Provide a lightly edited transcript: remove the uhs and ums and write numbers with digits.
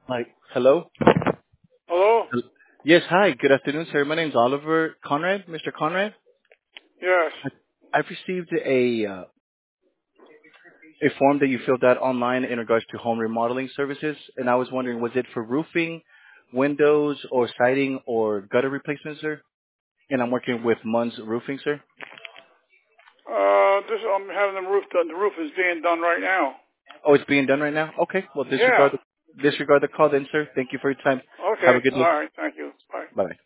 Like, hello? Hello? Yes, hi. Good afternoon, sir. My name's Oliver Conrad, Mr. Conrad. Yes. I've received a form that you filled out online in regards to home remodeling services, and I was wondering, was it for roofing, windows, or siding, or gutter replacement, sir? And I'm working with Munn's Roofing, sir. I'm having the roof done. The roof is being done right now. Oh, it's being done right now? Okay. Well, Yeah. disregard the call then, sir. Thank you for your time. Have Okay. a good All day. right. Thank you. Bye. Bye.